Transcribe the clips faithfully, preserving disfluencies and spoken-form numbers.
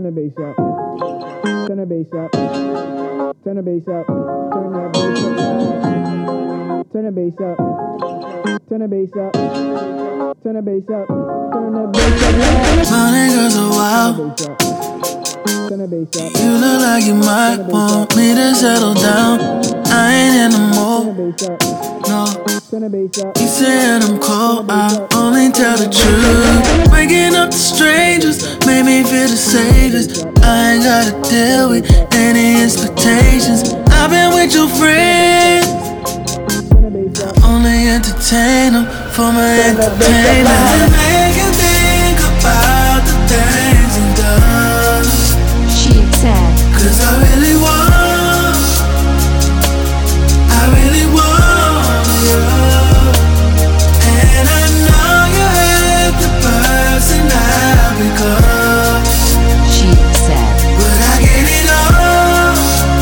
the bass up. Turn the bass up. Turn the bass up. Turn that bass up loud. Turn the bass up. Turn the bass up. Turn the bass up. Turn the bass up loud. My niggas are wild. Turn the bass up. You look like you might want me to settle down. I ain't in the mood. No. Turn the bass up. You said I'm cold, I only tell the truth. Waking up to strangers made me feel the safest. I ain't gotta deal with any expectations. I've been with your friends, I only entertain them for my entertainment. Make you think about the things you've done. Cause I really want, I really want you. And I know you hate the person I become. But I get it all,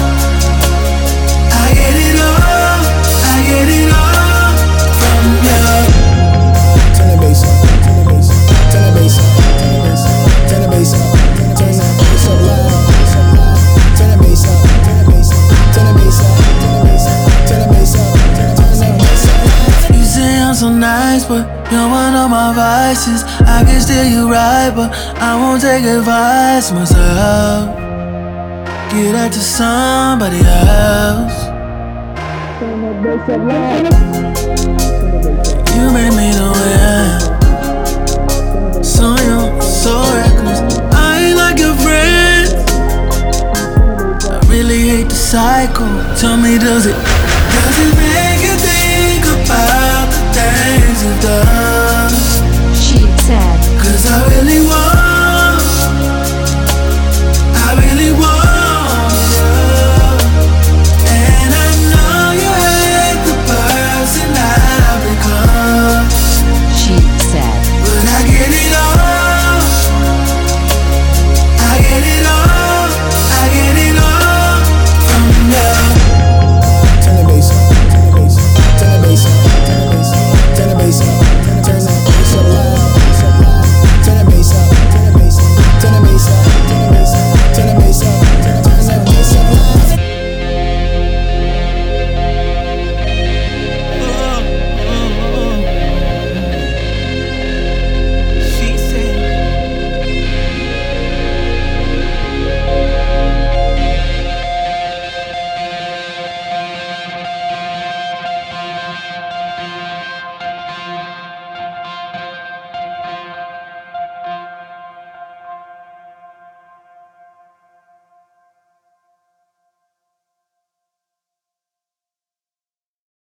I get it all, I get it all from you. Turn the bass up, turn the bass up, turn the bass up, turn the bass up, turn that bass up loud. Turn the bass up, turn the bass up, turn the bass up, turn the bass up, turn the bass up, turn that bass up. You say I'm so nice, but you're one of my vices. I can steal you right, but I won't take advice myself. Give that to somebody else. Turn that bass up loud. You made me the way I am. So young, so reckless. I ain't like your friend. I really hate the cycle. Tell me, does it, does it make you think about the things you've done?